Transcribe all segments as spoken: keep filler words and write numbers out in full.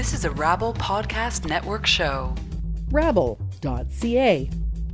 This is a Rabble Podcast Network show. rabble dot c a.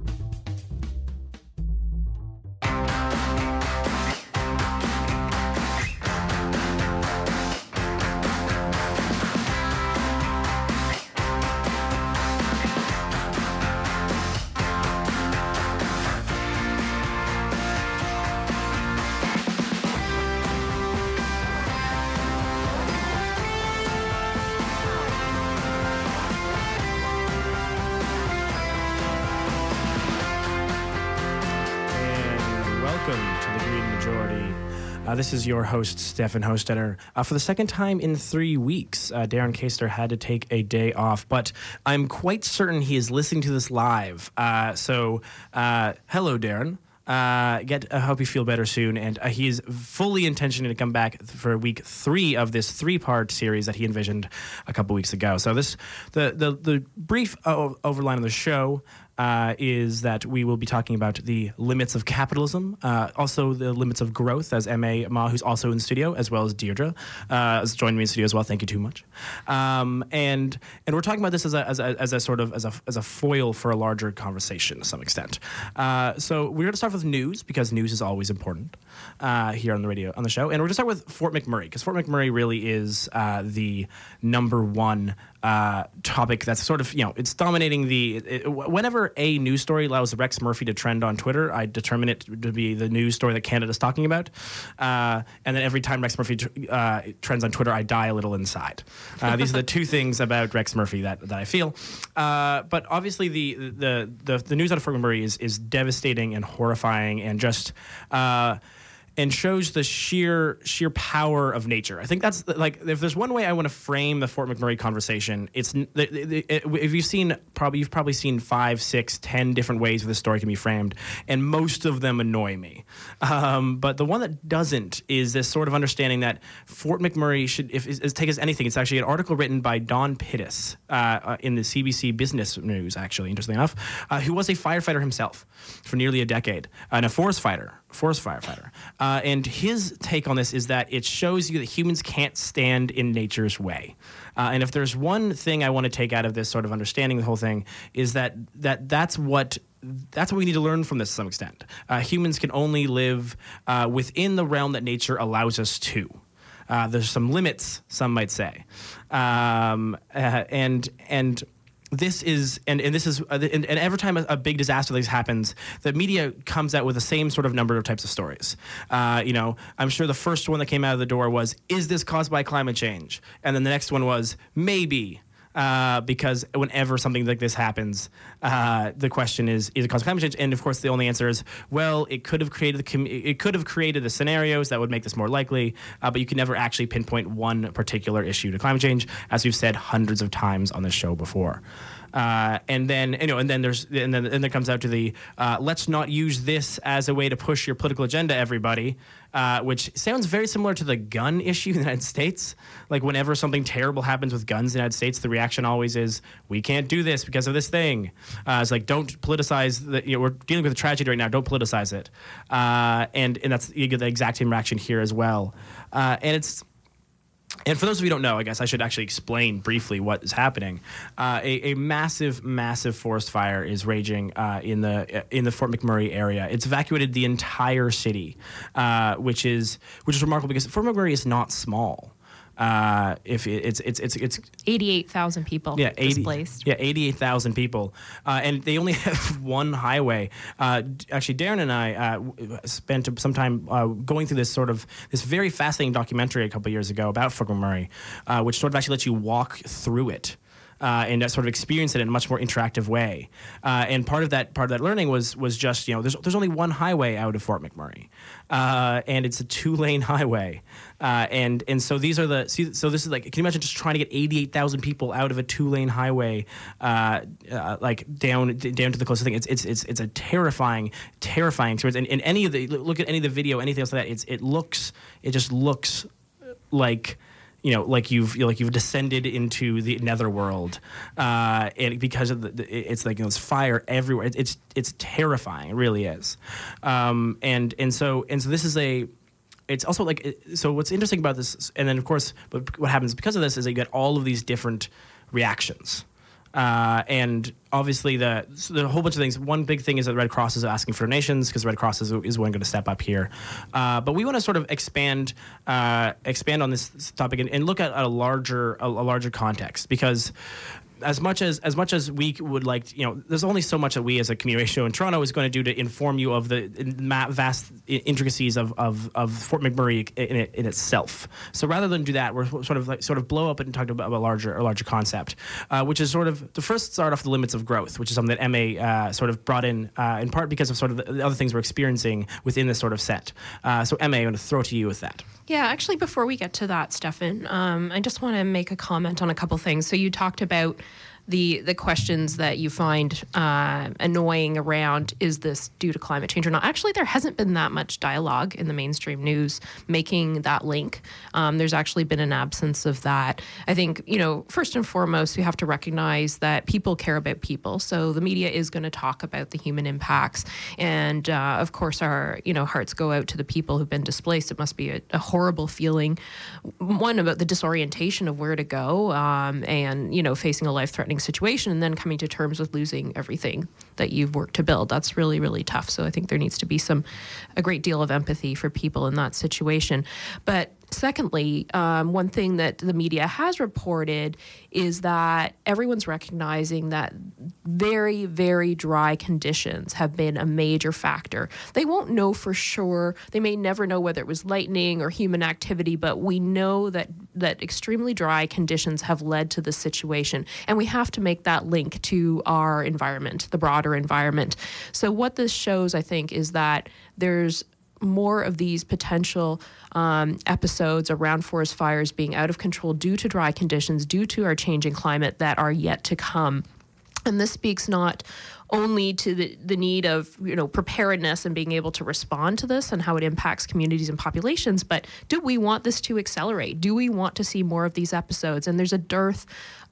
Uh, this is your host, Stefan Hostetter. Uh, for the second time in three weeks, uh, Darren Kaster had to take a day off, but I'm quite certain he is listening to this live. Uh, so, uh, hello, Darren. Uh, get. I hope you feel better soon. And uh, he is fully intentioning to come back for week three of this three-part series that he envisioned a couple weeks ago. So this, the the the brief o- overline of the show. Uh, is that we will be talking about the limits of capitalism, uh, also the limits of growth, as M A Ma, who's also in studio, as well as Deirdre, uh, has joined me in studio as well. Thank you too much. Um, and and we're talking about this as a, as a as a sort of as a as a foil for a larger conversation to some extent. Uh, so we're going to start with news because news is always important uh, here on the radio on the show, and we're going to start with Fort McMurray because Fort McMurray really is uh, the number one uh, topic that's sort of you know it's dominating the it, whenever a news story allows Rex Murphy to trend on Twitter, I determine it to be the news story that Canada's talking about. Uh, and then every time Rex Murphy uh, trends on Twitter, I die a little inside. Uh, these are the two things about Rex Murphy that, that I feel. Uh, but obviously the, the the the news out of Fort McMurray is, is devastating and horrifying and just... Uh, and shows the sheer sheer power of nature. I think that's like if there's one way I want to frame the Fort McMurray conversation, it's the, the, the, it, if you've seen probably you've probably seen five, six, ten different ways this story can be framed, and most of them annoy me. Um, but the one that doesn't is this sort of understanding that Fort McMurray should, if is, is take as anything, it's actually an article written by Don Pittis uh, uh, in the C B C Business News. Actually, interestingly enough, uh, who was a firefighter himself for nearly a decade and a forest fighter. forest firefighter. Uh, and his take on this is that it shows you that humans can't stand in nature's way. Uh, and if there's one thing I want to take out of this sort of understanding the whole thing is that that that's what that's what we need to learn from this to some extent. Uh, humans can only live uh, within the realm that nature allows us to. Uh, there's some limits, some might say. Um, uh, and and This is, and, and this is, uh, and, and every time a, a big disaster like this happens, the media comes out with the same sort of number of types of stories. Uh, you know, I'm sure the first one that came out of the door was, is this caused by climate change? And then the next one was, maybe. Uh, because whenever something like this happens, uh, the question is, is it caused by climate change? And of course, the only answer is, well, it could have created the com- it could have created the scenarios that would make this more likely, uh, but you can never actually pinpoint one particular issue to climate change, as we've said hundreds of times on this show before. Uh, and then you know, and then there's and then and then it comes out to the uh, let's not use this as a way to push your political agenda, everybody, uh, which sounds very similar to the gun issue in the United States. Like whenever something terrible happens with guns in the United States, the reaction always is we can't do this because of this thing. Uh, it's like don't politicize. The, you know, we're dealing with a tragedy right now. Don't politicize it. Uh, and and that's you get the exact same reaction here as well. Uh, and it's. And for those of you who don't know, I guess I should actually explain briefly what is happening. Uh, a, a massive, massive forest fire is raging uh, in the in the Fort McMurray area. It's evacuated the entire city, uh, which is which is remarkable because Fort McMurray is not small. Uh, if it, it's it's it's it's eighty-eight thousand people yeah, eighty, displaced. Yeah, eighty-eight thousand people, uh, and they only have one highway. Uh, actually, Darren and I uh, spent some time uh, going through this sort of this very fascinating documentary a couple of years ago about Fort McMurray, uh, which sort of actually lets you walk through it. Uh, and sort of experience it in a much more interactive way. Uh, and part of that part of that learning was was just, you know, there's there's only one highway out of Fort McMurray, uh, and it's a two-lane highway. Uh, and and so these are the see, so this is like, can you imagine just trying to get eighty-eight thousand people out of a two-lane highway, uh, uh, like down down to the closest thing? It's it's it's it's a terrifying terrifying experience. And, and any of the look at any of the video, anything else like that, it's it looks it just looks like. You know, like you've you know, like you've descended into the netherworld, uh, and because of the, the it's like, you know, there's fire everywhere. It, it's it's terrifying. It really is, um, and and so and so this is a it's also like it, so. What's interesting about this, and then of course, but what happens because of this is that you get all of these different reactions. Uh, and obviously, the so the whole bunch of things. One big thing is that Red Cross is asking for donations because Red Cross is, is one going to step up here. Uh, but we want to sort of expand uh, expand on this topic and, and look at a larger a, a larger context, because as much as as much as we would like, you know, there's only so much that we as a community radio show in Toronto is going to do to inform you of the vast intricacies of of, of Fort McMurray in, it, in itself. So rather than do that, we're sort of like sort of blow up and talk about a larger a larger concept, uh, which is sort of the first start off the limits of growth, which is something that M A uh, sort of brought in uh, in part because of sort of the, the other things we're experiencing within this sort of set. Uh, so M A, I'm going to throw to you with that. Yeah, actually, before we get to that, Stefan, um, I just want to make a comment on a couple things. So you talked about the the questions that you find uh, annoying around, is this due to climate change or not? Actually, there hasn't been that much dialogue in the mainstream news making that link. Um, there's actually been an absence of that. I think, you know, first and foremost, we have to recognize that people care about people. So the media is going to talk about the human impacts. And uh, of course, our, you know, hearts go out to the people who've been displaced. It must be a, a horrible feeling. One, about the disorientation of where to go um, and, you know, facing a life-threatening situation and then coming to terms with losing everything that you've worked to build. That's really, really tough. So I think there needs to be some, a great deal of empathy for people in that situation. But secondly, um, one thing that the media has reported is that everyone's recognizing that very, very dry conditions have been a major factor. They won't know for sure. They may never know whether it was lightning or human activity, but we know that that extremely dry conditions have led to this situation. And we have to make that link to our environment, the broader environment. So what this shows, I think, is that there's more of these potential um, episodes around forest fires being out of control due to dry conditions, due to our changing climate, that are yet to come. And this speaks not only to the, the need of, you know, preparedness and being able to respond to this and how it impacts communities and populations, but do we want this to accelerate? Do we want to see more of these episodes? And there's a dearth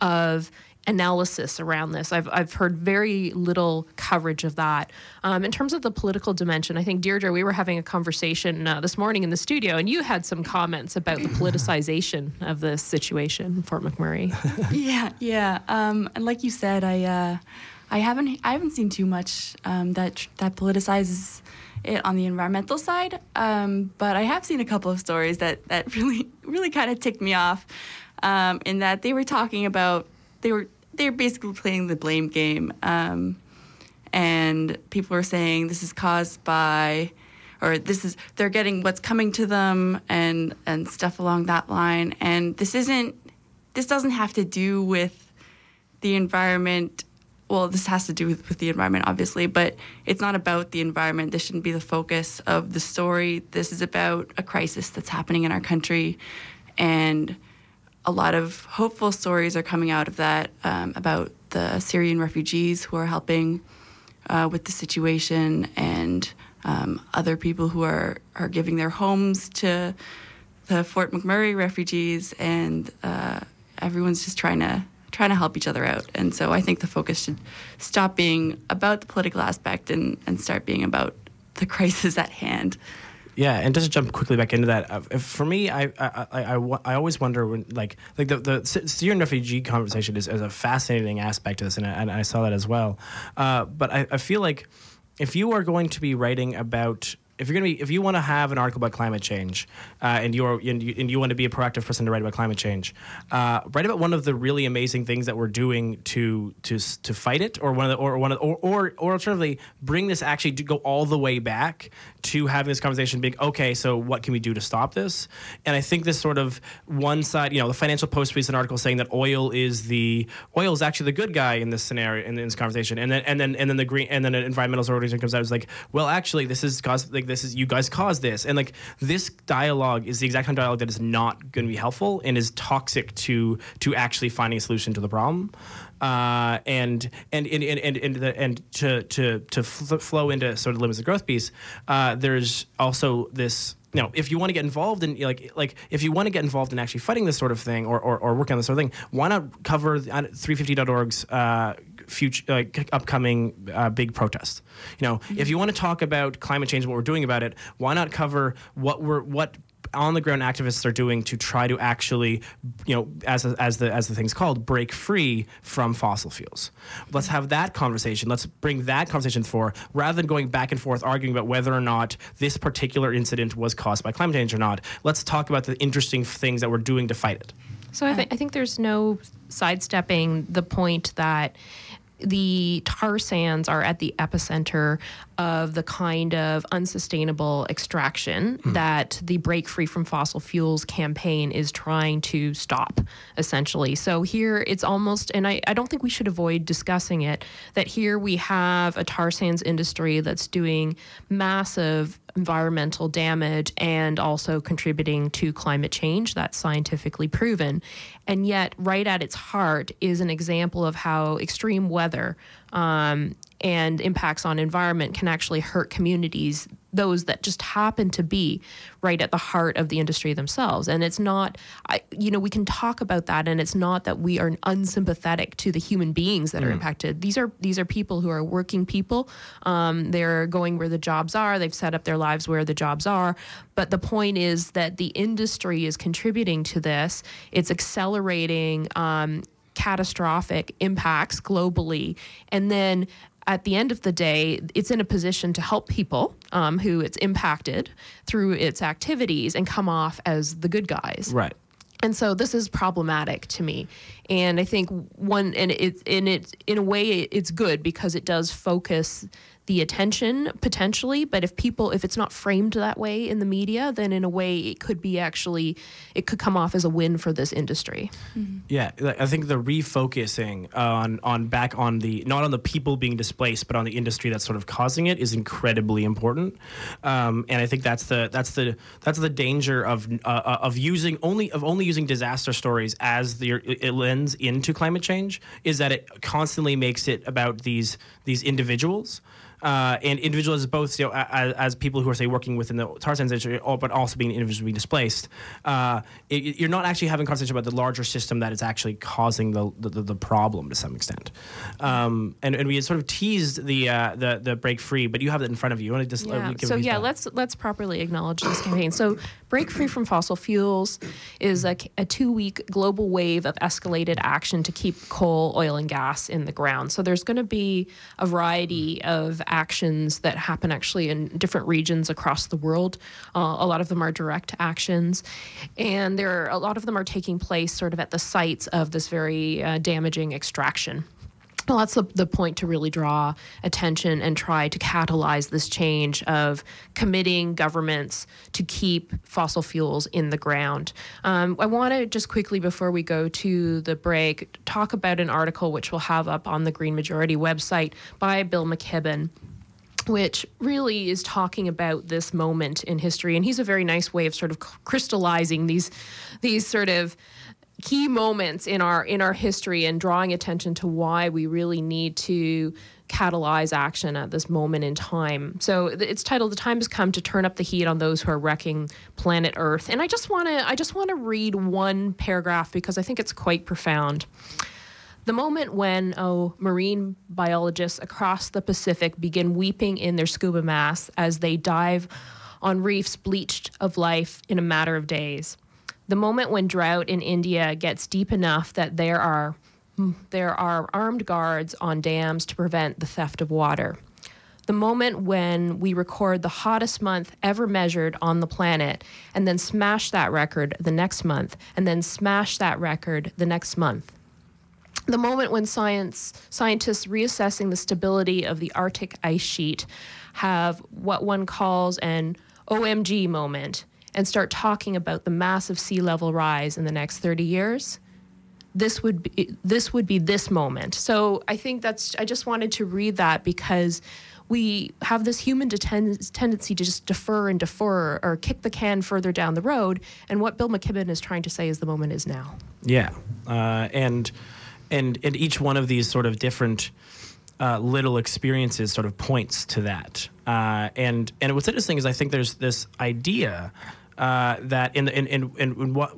of analysis around this. I've I've heard very little coverage of that. Um, in terms of the political dimension, I think, Deirdre, we were having a conversation uh, this morning in the studio, and you had some comments about the politicization of this situation in Fort McMurray. yeah, yeah. Um, and like you said, I uh, I haven't I haven't seen too much um, that that politicizes it on the environmental side, um, but I have seen a couple of stories that that really really kind of ticked me off, um, in that they were talking about they were. They're basically playing the blame game, um, and people are saying this is caused by, or this is, they're getting what's coming to them and, and stuff along that line. And this isn't, this doesn't have to do with the environment. Well, this has to do with, with the environment, obviously, but it's not about the environment. This shouldn't be the focus of the story. This is about a crisis that's happening in our country, and a lot of hopeful stories are coming out of that, um, about the Syrian refugees who are helping uh, with the situation, and um, other people who are, are giving their homes to the Fort McMurray refugees, and uh, everyone's just trying to trying to help each other out. And so I think the focus should stop being about the political aspect and, and start being about the crisis at hand. Yeah, and just to jump quickly back into that, uh, if, for me, I I, I I I always wonder when, like like the the Syrian refugee conversation is, is a fascinating aspect to this, and I, and I saw that as well. Uh, but I, I feel like if you are going to be writing about, if you're going to be, if you want to have an article about climate change, uh, and you're and you, and you want to be a proactive person to write about climate change, uh, write about one of the really amazing things that we're doing to to to fight it, or one of the, or one of the, or, or or alternatively bring this actually to go all the way back to having this conversation being, okay, so what can we do to stop this? And I think this sort of one side, you know, the Financial Post released an article saying that oil is the oil is actually the good guy in this scenario, in, in this conversation, and then and then and then the green and then an environmental organization comes out and is like, well, actually, this is caused like this is you guys caused this, and like this dialogue is the exact kind of dialogue that is not going to be helpful and is toxic to to actually finding a solution to the problem. Uh, and and and and and, and, the, and to to to fl- flow into sort of limits of growth piece, uh, there's also this. You know, if you want to get involved in like like if you want to get involved in actually fighting this sort of thing, or or, or working on this sort of thing, why not cover three fifty dot org's uh, future uh, upcoming uh, big protest? You know, mm-hmm. If you want to talk about climate change and what we're doing about it, why not cover what we're what on the ground activists are doing to try to actually, you know, as as the as the thing's called, break free from fossil fuels. Let's have that conversation. Let's bring that conversation forward rather than going back and forth arguing about whether or not this particular incident was caused by climate change or not. Let's talk about the interesting things that we're doing to fight it. So I, th- I think there's no sidestepping the point that the tar sands are at the epicenter of the kind of unsustainable extraction mm. that the Break Free from Fossil Fuels campaign is trying to stop, essentially. So here it's almost, and I, I don't think we should avoid discussing it, that here we have a tar sands industry that's doing massive environmental damage and also contributing to climate change. That's scientifically proven. And yet, right at its heart is an example of how extreme weather um, and impacts on environment can actually hurt communities, those that just happen to be right at the heart of the industry themselves. And it's not, I, you know, we can talk about that, and it's not that we are unsympathetic to the human beings that mm. are impacted. These are these are people who are working people. Um, they're going where the jobs are. They've set up their lives where the jobs are. But the point is that the industry is contributing to this. It's accelerating um, catastrophic impacts globally. And then at the end of the day, it's in a position to help people um, who it's impacted through its activities and come off as the good guys. Right. And so this is problematic to me. And I think one, and it, and it, in a way, it's good because it does focus the attention potentially. But if people, if it's not framed that way in the media, then in a way it could be actually, it could come off as a win for this industry. Mm-hmm. Yeah, I think the refocusing on on back on the, not on the people being displaced, but on the industry that's sort of causing it is incredibly important. Um, and I think that's the that's the that's the danger of uh, of using only of only using disaster stories as the it lens into climate change, is that it constantly makes it about these these individuals. Uh, and individuals both, you know, as, as people who are, say, working within the tar sands industry, but also being individually displaced, uh, it, you're not actually having a conversation about the larger system that is actually causing the the, the problem to some extent. Um, and, and we had sort of teased the uh, the the Break Free, but you have it in front of you. You want to just yeah. uh, give So yeah, back? let's let's properly acknowledge this campaign. So Break Free from Fossil Fuels is a, a two-week global wave of escalated action to keep coal, oil, and gas in the ground. So there's going to be a variety of actions that happen actually in different regions across the world. Uh, a lot of them are direct actions, and there are, a lot of them are taking place sort of at the sites of this very uh, damaging extraction. Well, that's the, the point, to really draw attention and try to catalyze this change of committing governments to keep fossil fuels in the ground. Um, I want to just quickly, before we go to the break, talk about an article which we'll have up on the Green Majority website by Bill McKibben, which really is talking about this moment in history. And he's a very nice way of sort of crystallizing these, these sort of key moments in our in our history and drawing attention to why we really need to catalyze action at this moment in time. So it's titled "The Time Has Come to Turn Up the Heat on Those Who Are Wrecking Planet Earth." And I just want to I just want to read one paragraph because I think it's quite profound. The moment when, oh, marine biologists across the Pacific begin weeping in their scuba masks as they dive on reefs bleached of life in a matter of days. The moment when drought in India gets deep enough that there are there are armed guards on dams to prevent the theft of water. The moment when we record the hottest month ever measured on the planet and then smash that record the next month and then smash that record the next month. The moment when science scientists reassessing the stability of the Arctic ice sheet have what one calls an O M G moment and start talking about the massive sea level rise in the next thirty years, this would be this would be this moment. So I think that's, I just wanted to read that because we have this human ten- tendency to just defer and defer or kick the can further down the road. And what Bill McKibben is trying to say is the moment is now. Yeah. Uh, and and and each one of these sort of different uh, little experiences sort of points to that. Uh, and and what's interesting is I think there's this idea Uh, that in, in in in what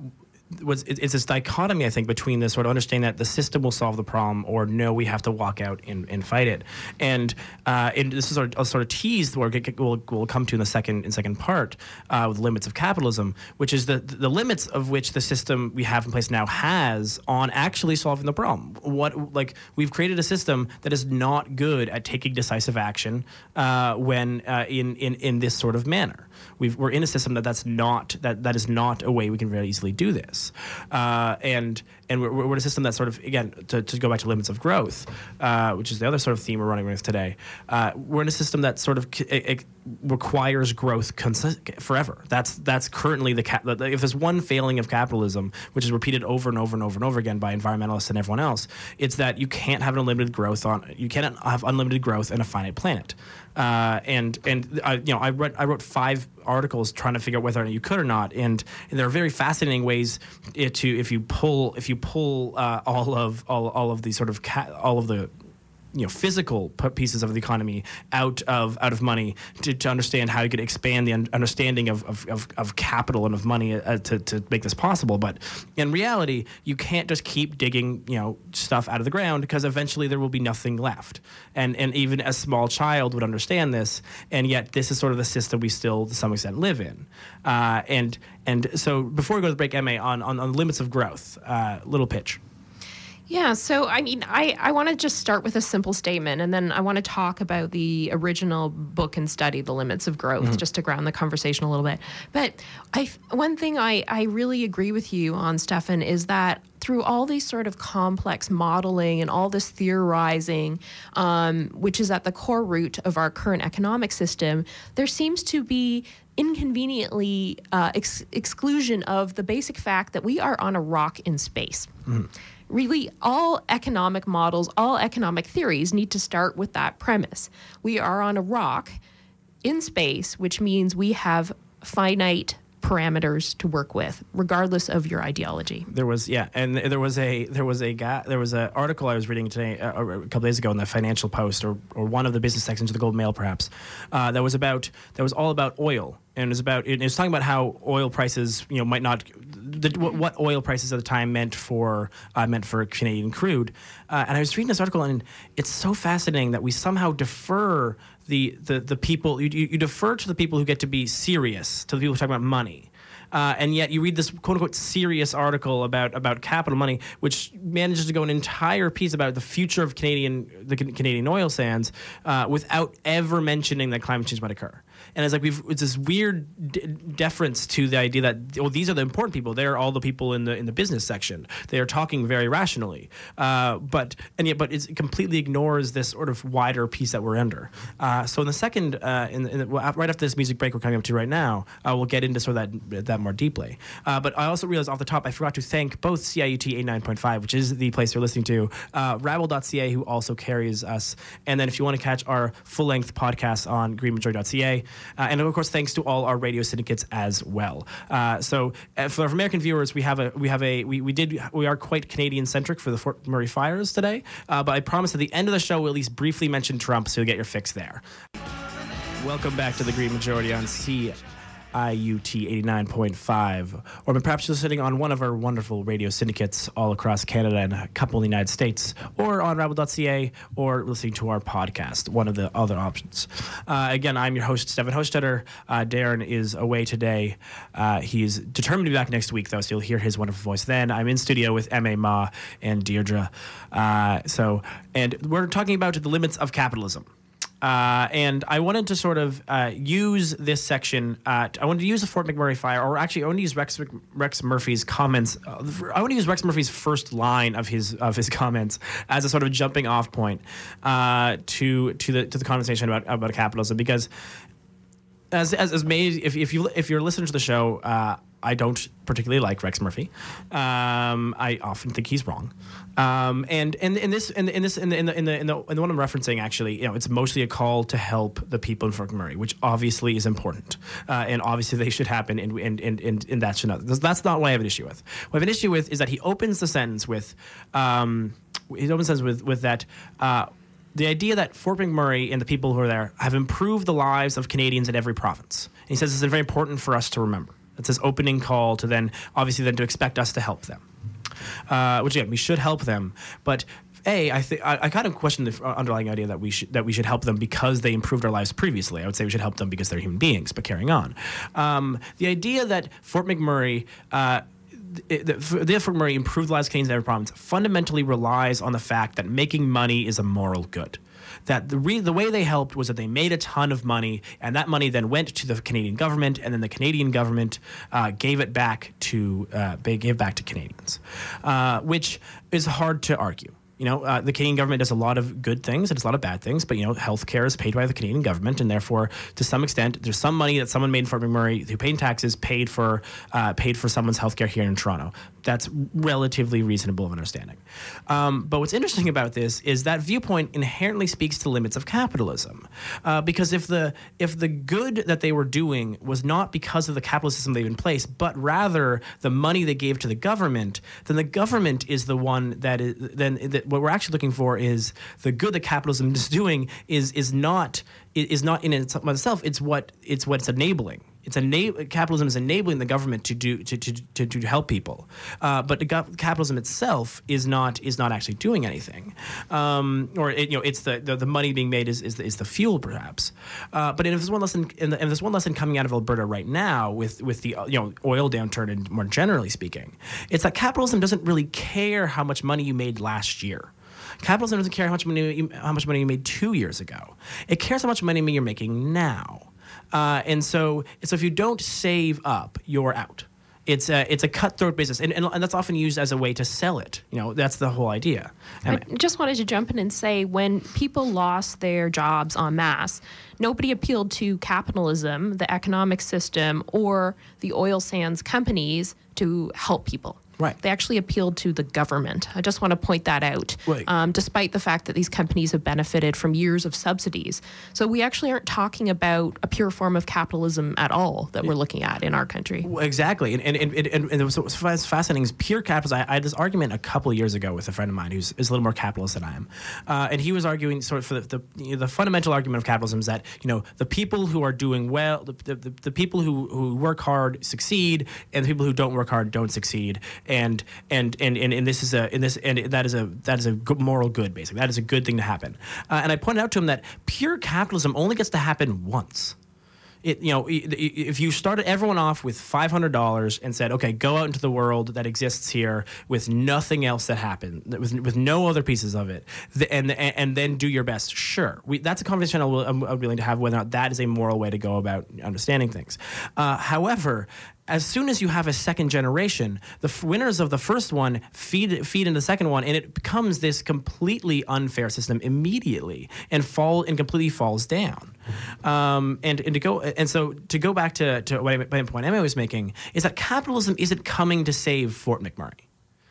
was it, it's this dichotomy, I think, between this sort of understanding that the system will solve the problem, or no, we have to walk out and, and fight it. And uh, and this is sort of, a sort of tease where we'll, we'll come to in the second in second part uh, with limits of capitalism, which is the the limits of which the system we have in place now has on actually solving the problem. What like we've created a system that is not good at taking decisive action uh, when uh, in in in this sort of manner. We've, we're in a system that that's not that that is not a way we can very easily do this, uh, and and we're, we're in a system that sort of again to, to go back to limits of growth, uh, which is the other sort of theme we're running with today. Uh, we're in a system that sort of c- it, it requires growth cons- forever. That's that's currently the cap- if there's one failing of capitalism, which is repeated over and over and over and over again by environmentalists and everyone else, it's that you can't have an unlimited growth on you cannot have unlimited growth in a finite planet. Uh, and and uh, you know I wrote I wrote five articles trying to figure out whether or not you could or not, and, and there are very fascinating ways it to if you pull if you pull uh, all of all, all of the sort of ca- all of the you know physical pieces of the economy out of out of money to, to understand how you could expand the un- understanding of, of, of, of capital and of money uh, to, to make this possible. But in reality, you can't just keep digging you know stuff out of the ground, because eventually there will be nothing left. And and even a small child would understand this. And yet this is sort of the system we still to some extent live in. Uh, and and so before we go to the break, M A, on on, on limits of growth, uh, little pitch. Yeah, so I mean, I, I want to just start with a simple statement, and then I want to talk about the original book and study, The Limits of Growth, mm-hmm. just to ground the conversation a little bit. But I, one thing I, I really agree with you on, Stefan, is that through all these sort of complex modeling and all this theorizing, um, which is at the core root of our current economic system, there seems to be inconveniently uh, ex- exclusion of the basic fact that we are on a rock in space. Mm-hmm. Really, all economic models, all economic theories need to start with that premise. We are on a rock in space, which means we have finite parameters to work with, regardless of your ideology. There was, yeah, and there was a there was a guy, there was an article I was reading today, uh, a couple days ago in the Financial Post, or or one of the business sections of the Globe Mail, perhaps, uh, that was about that was all about oil, and it was about it was talking about how oil prices, you know, might not, the, what, what oil prices at the time meant for uh, meant for Canadian crude, uh, and I was reading this article, and it's so fascinating that we somehow defer. The, the, the people, you, you defer to the people who get to be serious, to the people who talk about money. Uh, and yet you read this quote-unquote serious article about, about capital money, which manages to go an entire piece about the future of Canadian the Canadian oil sands uh, without ever mentioning that climate change might occur. And it's like we've it's this weird d- deference to the idea that oh these are the important people. They're all the people in the in the business section. They are talking very rationally, uh, but and yet but it completely ignores this sort of wider piece that we're under. Uh, so in the second, uh, in, the, in the, well, right after this music break we're coming up to right now, uh, we'll get into sort of that that more deeply. Uh, but I also realized off the top I forgot to thank both C I U T eighty-nine point five, which is the place you're listening to, uh, Rabble dot C A, who also carries us, and then if you want to catch our full length podcast on green majority dot C A. Uh, and of course, thanks to all our radio syndicates as well. Uh, so, uh, for American viewers, we have a we have a we, we did we are quite Canadian centric for the Fort Murray fires today. Uh, but I promise at the end of the show, we'll at least briefly mention Trump, so you'll get your fix there. Welcome back to the Green Majority on C I U T eighty-nine point five, or perhaps you're sitting on one of our wonderful radio syndicates all across Canada and a couple in the United States, or on Rabble dot C A, or listening to our podcast, one of the other options. Uh, again, I'm your host, Stefan Hostetter. Uh, Darren is away today. Uh, he's determined to be back next week, though, so you'll hear his wonderful voice then. I'm in studio with M A Ma and Deirdre. Uh, so, and we're talking about the limits of capitalism. Uh, and I wanted to sort of uh, use this section. Uh, I wanted to use the Fort McMurray fire, or actually, I want to use Rex Rex Murphy's comments. Uh, I want to use Rex Murphy's first line of his of his comments as a sort of jumping off point uh, to to the to the conversation about about capitalism, because as as, as made if if you if you're listening to the show. Uh, I don't particularly like Rex Murphy. Um, I often think he's wrong. Um, and and in this in, in this in the in the in the in the in the one I'm referencing, actually, you know, it's mostly a call to help the people in Fort McMurray, which obviously is important, uh, and obviously they should happen, and and and and, and that should not. That's not what I have an issue with. What I have an issue with is that he opens the sentence with, um, he opens the sentence with with that. Uh, The idea that Fort McMurray and the people who are there have improved the lives of Canadians in every province. And he says it's very important for us to remember. It's this opening call to then, obviously, then to expect us to help them. Uh, which, again, we should help them. But A, I think I, I kind of question the underlying idea that we should that we should help them because they improved our lives previously. I would say we should help them because they're human beings. But carrying on, um, the idea that Fort McMurray. Uh, The, the Fort McMurray improved the lives of Canadians in every province fundamentally relies on the fact that making money is a moral good. That the re- the way they helped was that they made a ton of money, and that money then went to the Canadian government, and then the Canadian government uh, gave it back to uh, gave back to Canadians, uh, which is hard to argue. You know, uh, the Canadian government does a lot of good things and does a lot of bad things, but, you know, healthcare is paid by the Canadian government, and therefore, to some extent, there's some money that someone made in Fort McMurray who paid in taxes paid for uh, paid for someone's healthcare here in Toronto. That's relatively reasonable of understanding. Um, but what's interesting about this is that viewpoint inherently speaks to limits of capitalism, uh, because if the if the good that they were doing was not because of the capitalist system they've in place, but rather the money they gave to the government, then the government is the one that is then that what we're actually looking for is the good that capitalism is doing is is not is not in itself. It's what it's what it's enabling. It's ena- capitalism is enabling the government to do to to to, to help people, uh, but the gov- capitalism itself is not is not actually doing anything, um, or it, you know it's the, the the money being made is is the, is the fuel perhaps. Uh, but if there's one lesson, and there's one lesson coming out of Alberta right now with with the you know oil downturn and more generally speaking, it's that capitalism doesn't really care how much money you made last year. Capitalism doesn't care how much money you, how much money you made two years ago. It cares how much money you're making now. Uh, and so, so if you don't save up, you're out. It's a it's a cutthroat business, and, and and that's often used as a way to sell it. You know, that's the whole idea. I just wanted to jump in and say, when people lost their jobs en masse, nobody appealed to capitalism, the economic system, or the oil sands companies to help people. Right. They actually appealed to the government. I just want to point that out, right. um, despite the fact that these companies have benefited from years of subsidies. So we actually aren't talking about a pure form of capitalism at all that we're looking at in our country. Exactly. And and, and, and, and what's fascinating is pure capitalism. I, I had this argument a couple of years ago with a friend of mine who's is a little more capitalist than I am. Uh, and he was arguing sort of for the, the, you know, the fundamental argument of capitalism is that, you know, the people who are doing well, the, the, the people who, who work hard succeed, and the people who don't work hard don't succeed. And and, and and and this is a in this and that is a that is a good moral good, basically. That is a good thing to happen. Uh, and I pointed out to him that pure capitalism only gets to happen once. It, you know, if you started everyone off with five hundred dollars and said, okay, go out into the world that exists here with nothing else that happened, with, with no other pieces of it, and and then do your best, sure. We, that's a conversation I'm, I'm willing to have, whether or not that is a moral way to go about understanding things. Uh, however, as soon as you have a second generation, the f- winners of the first one feed feed into the second one, and it becomes this completely unfair system immediately, and fall and completely falls down. Um, and and to go and so to go back to to what I, point Emma was making is that capitalism isn't coming to save Fort McMurray.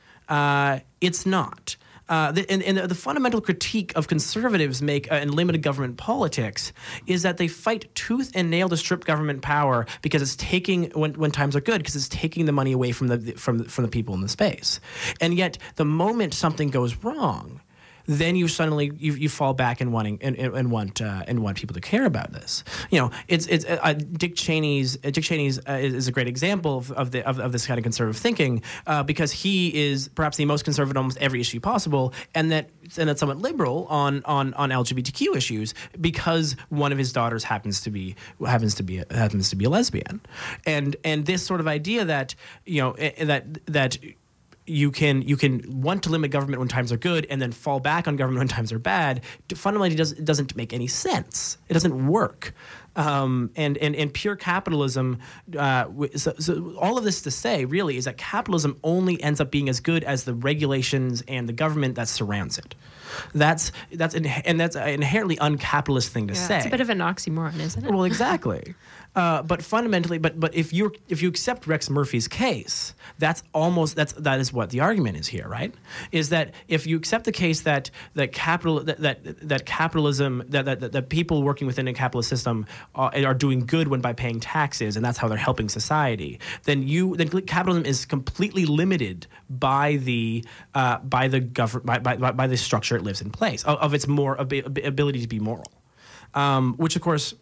Uh, it's not. Uh, the, and, and the fundamental critique of conservatives make uh, in limited government politics is that they fight tooth and nail to strip government power because it's taking when, when times are good because it's taking the money away from the from from the people in the space. And yet, the moment something goes wrong, then you suddenly you, you fall back and wanting and, and want uh, and want people to care about this. You know, it's it's uh, Dick Cheney's uh, Dick Cheney's uh, is, is a great example of, of the of, of this kind of conservative thinking uh, because he is perhaps the most conservative on almost every issue possible, and that and that's somewhat liberal on on on L G B T Q issues because one of his daughters happens to be happens to be a, happens to be a lesbian, and and this sort of idea that you know that that. You can you can want to limit government when times are good and then fall back on government when times are bad. Fundamentally, does, it doesn't make any sense. It doesn't work. Um, and, and and pure capitalism. Uh, so, so all of this to say, really, is that capitalism only ends up being as good as the regulations and the government that surrounds it. That's that's and that's an inherently uncapitalist thing to yeah, say. It's a bit of an oxymoron, isn't it? Well, exactly. Uh, but fundamentally, but but if you if you accept Rex Murphy's case, that's almost that's that is what the argument is here, right? Is that if you accept the case that that capital that that, that capitalism that, that that people working within a capitalist system are, are doing good when by paying taxes, and that's how they're helping society, then you then capitalism is completely limited by the uh, by the government by, by by the structure it lives in place of, of its more ab- ability to be moral, um, which of course.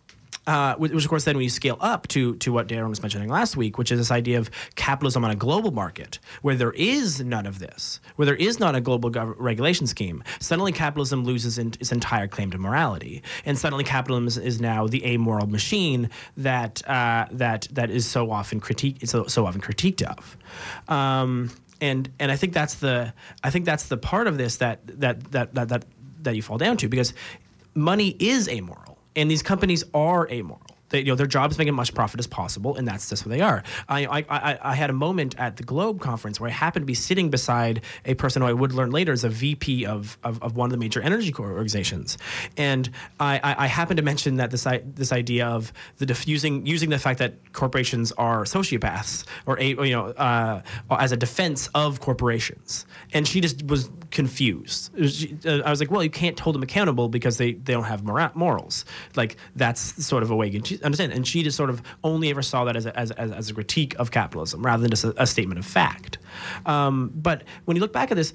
Uh, which, of course, then when you scale up to to what Darren was mentioning last week, which is this idea of capitalism on a global market, where there is none of this, where there is not a global gov- regulation scheme, suddenly capitalism loses in, its entire claim to morality, and suddenly capitalism is, is now the amoral machine that uh, that that is so often critique so, so often critiqued of. Um, and and I think that's the I think that's the part of this that that that that that, that you fall down to, because money is amoral. And these companies are amoral. They, you know, their job is making as much profit as possible, and that's just what they are. I, I, I, I had a moment at the Globe conference where I happened to be sitting beside a person who I would learn later is a V P of, of, of one of the major energy organizations, and I, I, I happened to mention that this this idea of the diffusing using the fact that corporations are sociopaths or a, you know uh, as a defense of corporations, and she just was confused. Was, uh, I was like, well, you can't hold them accountable because they, they don't have mora- morals. Like, that's sort of a way to understand. And she just sort of only ever saw that as a, as, as, as a critique of capitalism rather than just a, a statement of fact. Um, but when you look back at this,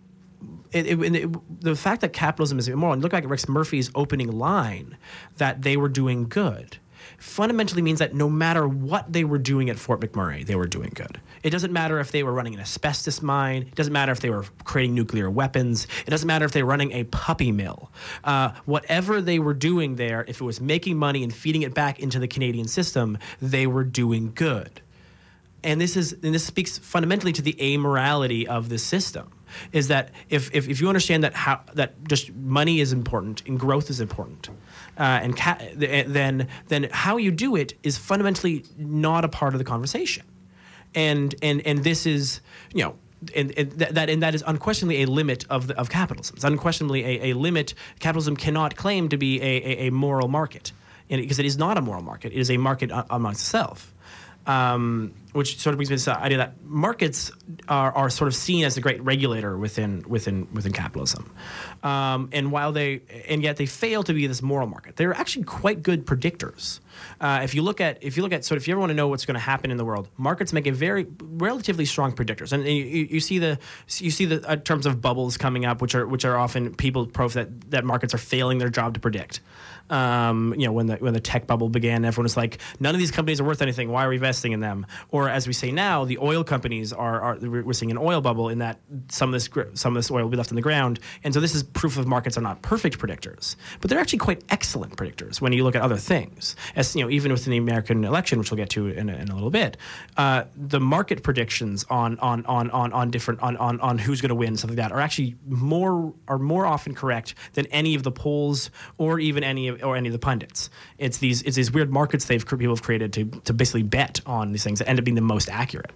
It, it, it, the fact that capitalism is immoral, and look back at Rex Murphy's opening line that they were doing good, fundamentally means that no matter what they were doing at Fort McMurray, they were doing good. It doesn't matter if they were running an asbestos mine. It doesn't matter if they were creating nuclear weapons. It doesn't matter if they were running a puppy mill. Uh, whatever they were doing there, if it was making money and feeding it back into the Canadian system, they were doing good. And this is and this speaks fundamentally to the amorality of the system. Is that if, if, if you understand that how that just money is important and growth is important, uh, and ca- then then how you do it is fundamentally not a part of the conversation, and and and this is you know. And, and th- that and that is unquestionably a limit of the, of capitalism. It's unquestionably a, a limit. Capitalism cannot claim to be a, a, a moral market, because it is not a moral market. It is a market a- amongst itself. Um, which sort of brings me to the idea that markets are, are sort of seen as the great regulator within within within capitalism, um, and while they and yet they fail to be this moral market, they're actually quite good predictors. Uh, if you look at if you look at sort of if you ever want to know what's going to happen in the world, markets make a very relatively strong predictors, and, and you, you see the you see the uh, terms of bubbles coming up, which are which are often people prove that that markets are failing their job to predict. Um, you know, when the when the tech bubble began, everyone was like, none of these companies are worth anything. Why are we investing in them? Or as we say now, the oil companies are, are we're seeing an oil bubble in that some of this some of this oil will be left in the ground. And so this is proof of markets are not perfect predictors, but they're actually quite excellent predictors when you look at other things. As you know, even within the American election, which we'll get to in a, in a little bit, uh, the market predictions on on on on on different on on, on who's going to win and stuff like that are actually more are more often correct than any of the polls or even any of or any of the pundits. It's these it's these weird markets they've people have created to to basically bet on these things that end up being the most accurate.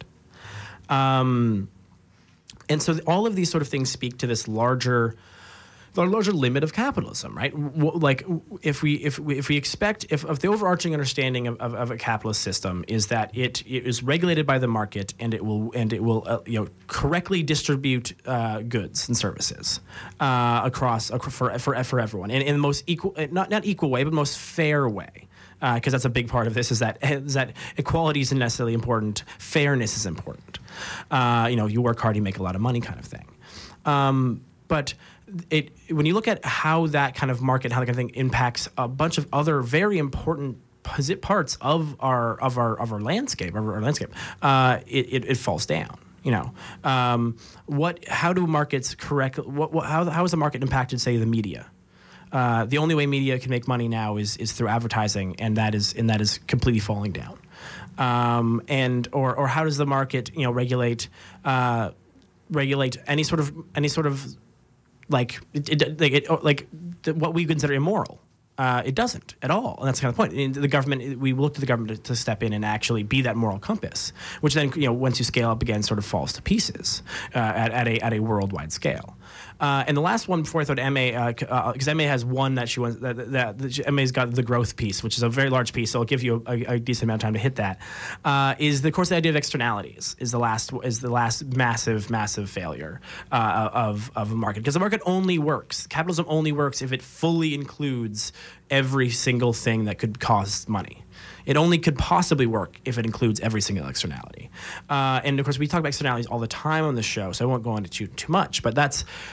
Um, and so all of these sort of things speak to this larger the larger limit of capitalism, right? W- like if we if we if we expect if, if the overarching understanding of, of, of a capitalist system is that it, it is regulated by the market and it will and it will uh, you know correctly distribute uh, goods and services uh, across uh, for for for everyone in, in the most equal not not equal way but most fair way. Because uh, that's a big part of this is that is that equality isn't necessarily important. Fairness is important. Uh, you know, you work hard, you make a lot of money, kind of thing. Um, but it when you look at how that kind of market, how that kind of thing impacts a bunch of other very important parts of our of our of our landscape, of our landscape, uh, it, it it falls down. You know, um, what? How do markets correct? What? what how how is the market impacted? Say the media. Uh, the only way media can make money now is is through advertising, and that is and that is completely falling down. Um, and or or how does the market you know regulate uh, regulate any sort of any sort of like it, it, like, it, like the, what we consider immoral? Uh, it doesn't at all, and that's kind of the point. In the government, we look to the government to, to step in and actually be that moral compass, which then, you know, once you scale up again, sort of falls to pieces uh, at, at a at a worldwide scale. Uh, and the last one before I throw to M A, because uh, uh, M A has one that she wants. That, that, that M A's got the growth piece, which is a very large piece, so I'll give you a, a, a decent amount of time to hit that. Uh, is the of course the idea of externalities is the last is the last massive massive failure uh, of of a market, because the market only works. Capitalism only works if it fully includes every single thing that could cost money. It only could possibly work if it includes every single externality. Uh, and of course, we talk about externalities all the time on the show, so I won't go into too too much. But that's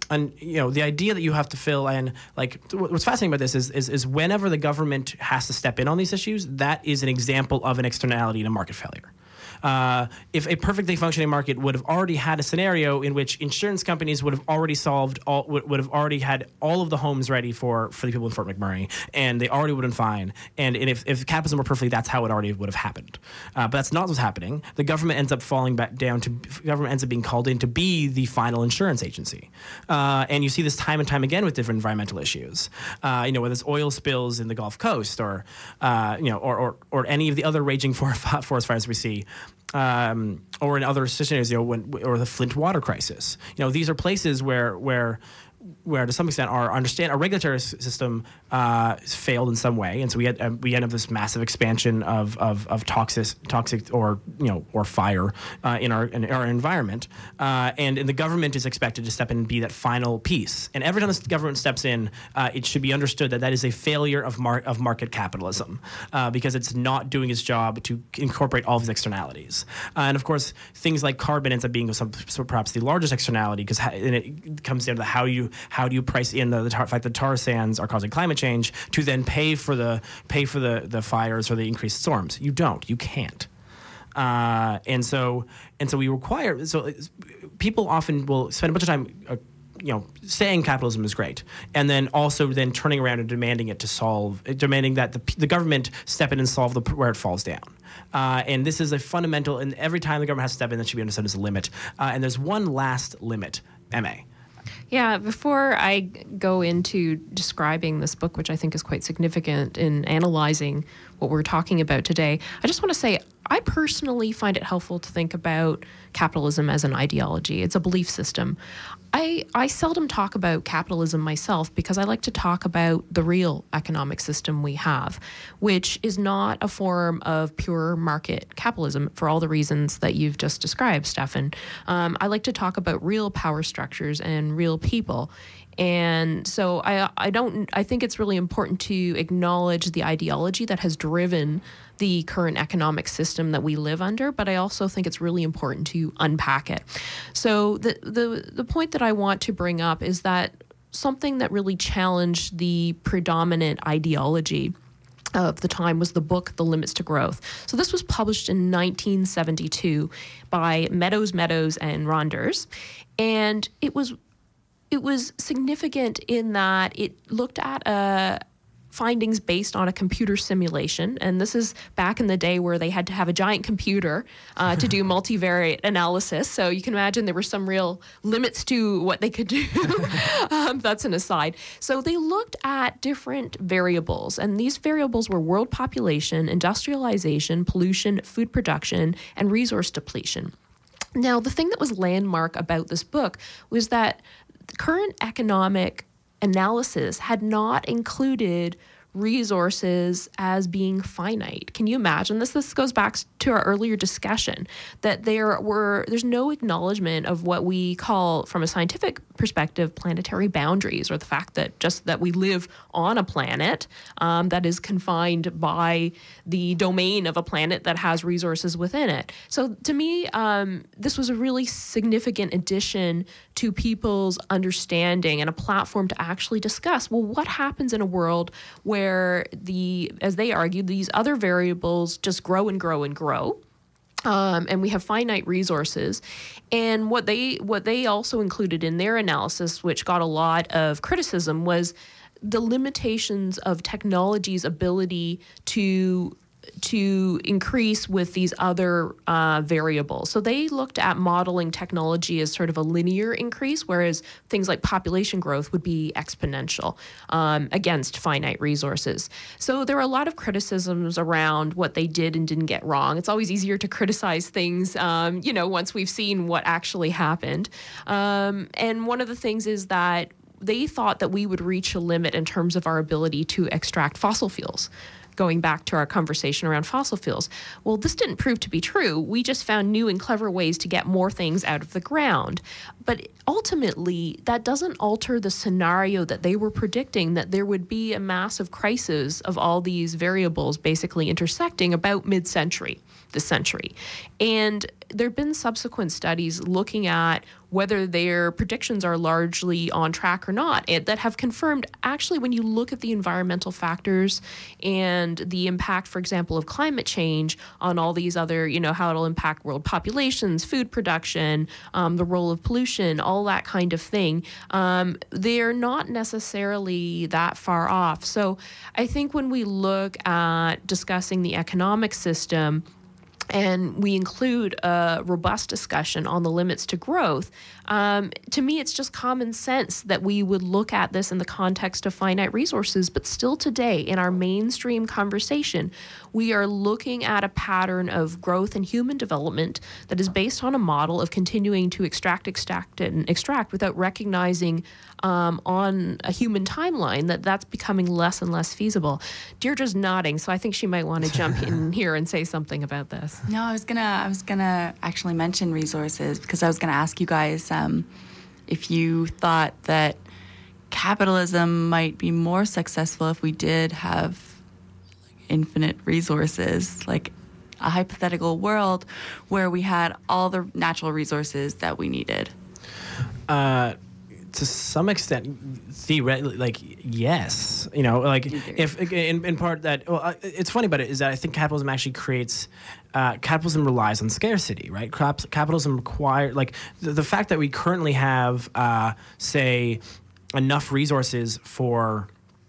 and you know, the idea that you have to fill in, like, what's fascinating about this is, is is whenever the government has to step in on these issues, that is an example of an externality in a market failure. Uh, if a perfectly functioning market would have already had a scenario in which insurance companies would have already solved all, would, would have already had all of the homes ready for, for the people in Fort McMurray, and they already would have been fine. And, and if, if capitalism were perfectly, that's how it already would have happened. Uh, but that's not what's happening. The government ends up falling back down to, government ends up being called in to be the final insurance agency. Uh, and you see this time and time again with different environmental issues. Uh, you know, whether it's oil spills in the Gulf Coast or, uh, you know, or, or, or any of the other raging forest fires we see. Um, or in other scenarios, you know, when, or the Flint water crisis. You know, these are places where where where to some extent our understand our regulatory s- system uh, failed in some way, and so we had uh, we end up this massive expansion of of, of toxic toxic or you know or fire uh, in our in our environment, uh, and, and the government is expected to step in and be that final piece. And every time the government steps in, uh, it should be understood that that is a failure of mar- of market capitalism uh, because it's not doing its job to incorporate all of its externalities. Uh, and of course, things like carbon ends up being some, so perhaps the largest externality because ha- and it comes down to how you how do you price in the, the tar, fact that tar sands are causing climate change to then pay for the pay for the, the fires or the increased storms? You don't. You can't. Uh, and so and so we require. So people often will spend a bunch of time. Uh, you know, saying capitalism is great, and then also then turning around and demanding it to solve, demanding that the, the government step in and solve the where it falls down. Uh, and this is a fundamental, and every time the government has to step in, that should be understood as a limit. Uh, and there's one last limit, M A. Yeah, before I go into describing this book, which I think is quite significant in analyzing what we're talking about today, I just want to say I personally find it helpful to think about capitalism as an ideology. It's a belief system. I, I seldom talk about capitalism myself because I like to talk about the real economic system we have, which is not a form of pure market capitalism for all the reasons that you've just described, Stefan. Um, I like to talk about real power structures and real people. And so I I don't I think it's really important to acknowledge the ideology that has driven the current economic system that we live under, but I also think it's really important to unpack it. So the the the point that I want to bring up is that something that really challenged the predominant ideology of the time was the book The Limits to Growth. So this was published in nineteen seventy-two by Meadows, Meadows, and Ronders, and it was It was significant in that it looked at uh, findings based on a computer simulation. And this is back in the day where they had to have a giant computer uh, to do multivariate analysis. So you can imagine there were some real limits to what they could do. um, that's an aside. So they looked at different variables. And these variables were world population, industrialization, pollution, food production, and resource depletion. Now, the thing that was landmark about this book was that current economic analysis had not included resources as being finite. Can you imagine this? This goes back to our earlier discussion that there were there's no acknowledgement of what we call, from a scientific perspective, planetary boundaries, or the fact that just that we live on a planet um, that is confined by the domain of a planet that has resources within it. So to me, um, this was a really significant addition to people's understanding and a platform to actually discuss, well, what happens in a world where where the, as they argued, these other variables just grow and grow and grow. Um, and we have finite resources. And what they what they also included in their analysis, which got a lot of criticism, was the limitations of technology's ability to to increase with these other uh, variables. So they looked at modeling technology as sort of a linear increase, whereas things like population growth would be exponential um, against finite resources. So there were a lot of criticisms around what they did and didn't get wrong. It's always easier to criticize things, um, you know, once we've seen what actually happened. Um, and one of the things is that they thought that we would reach a limit in terms of our ability to extract fossil fuels. Going back to our conversation around fossil fuels. Well, this didn't prove to be true. We just found new and clever ways to get more things out of the ground. But ultimately, that doesn't alter the scenario that they were predicting, that there would be a massive crisis of all these variables basically intersecting about mid-century, this century. And there have been subsequent studies looking at whether their predictions are largely on track or not, it, that have confirmed actually when you look at the environmental factors and the impact, for example, of climate change on all these other, you know, how it'll impact world populations, food production, um, the role of pollution, all that kind of thing, um, they're not necessarily that far off. So I think when we look at discussing the economic system, and we include a robust discussion on the limits to growth, um, to me, it's just common sense that we would look at this in the context of finite resources. But still today, in our mainstream conversation, we are looking at a pattern of growth and human development that is based on a model of continuing to extract, extract, and extract without recognizing um, on a human timeline that that's becoming less and less feasible. Deirdre's nodding, so I think she might want to jump in here and say something about this. No, I was gonna I was gonna actually mention resources because I was gonna ask you guys um, if you thought that capitalism might be more successful if we did have like, infinite resources, like a hypothetical world where we had all the natural resources that we needed. Uh, to some extent, theoretically, like yes, you know, like if in, in part that well, it's funny about it is that I think capitalism actually creates. Uh, capitalism relies on scarcity, right? Cap- capitalism require like the, the fact that we currently have, uh, say, enough resources for.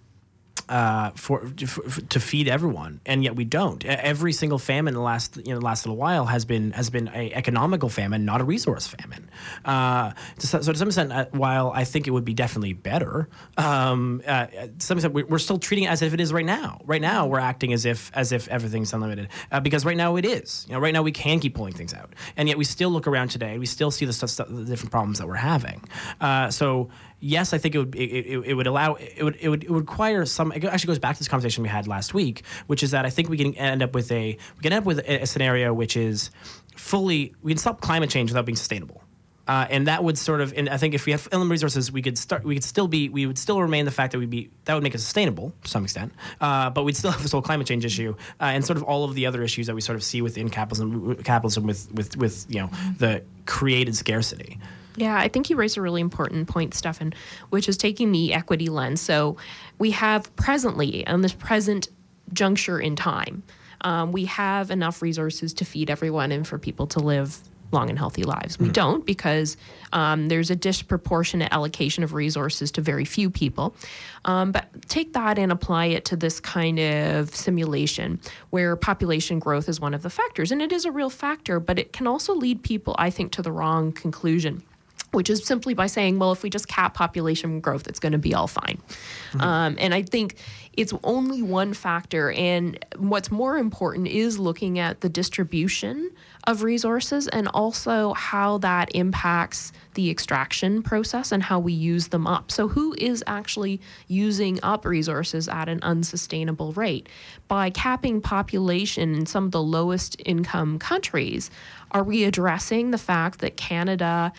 Uh, for, for to feed everyone, and yet we don't. Every single famine in the last you know last little while has been has been a economical famine, not a resource famine. Uh, to, so to some extent, uh, while I think it would be definitely better, um, uh, to some extent we're still treating it as if it is right now. Right now, we're acting as if as if everything's unlimited uh, because right now it is. You know, right now we can keep pulling things out, and yet we still look around today. We still see the stuff, stuff the different problems that we're having. Uh, so. Yes, I think it would it, it, it would allow it would it would it would require some. It actually goes back to this conversation we had last week, which is that I think we can end up with a we can end up with a, a scenario which is fully we can stop climate change without being sustainable, uh, and that would sort of. And I think if we have inland resources, we could start. We could still be. We would still remain the fact that we'd be that would make us sustainable to some extent, uh, but we'd still have this whole climate change issue uh, and sort of all of the other issues that we sort of see within capitalism. Capitalism with with with you know the created scarcity. Yeah, I think you raised a really important point, Stefan, which is taking the equity lens. So we have presently, on this present juncture in time, um, we have enough resources to feed everyone and for people to live long and healthy lives. We mm. don't because um, there's a disproportionate allocation of resources to very few people. Um, but take that and apply it to this kind of simulation where population growth is one of the factors. And it is a real factor, but it can also lead people, I think, to the wrong conclusion, which is simply by saying, well, if we just cap population growth, it's going to be all fine. Mm-hmm. Um, and I think it's only one factor. And what's more important is looking at the distribution of resources and also how that impacts the extraction process and how we use them up. So who is actually using up resources at an unsustainable rate? By capping population in some of the lowest income countries, are we addressing the fact that Canada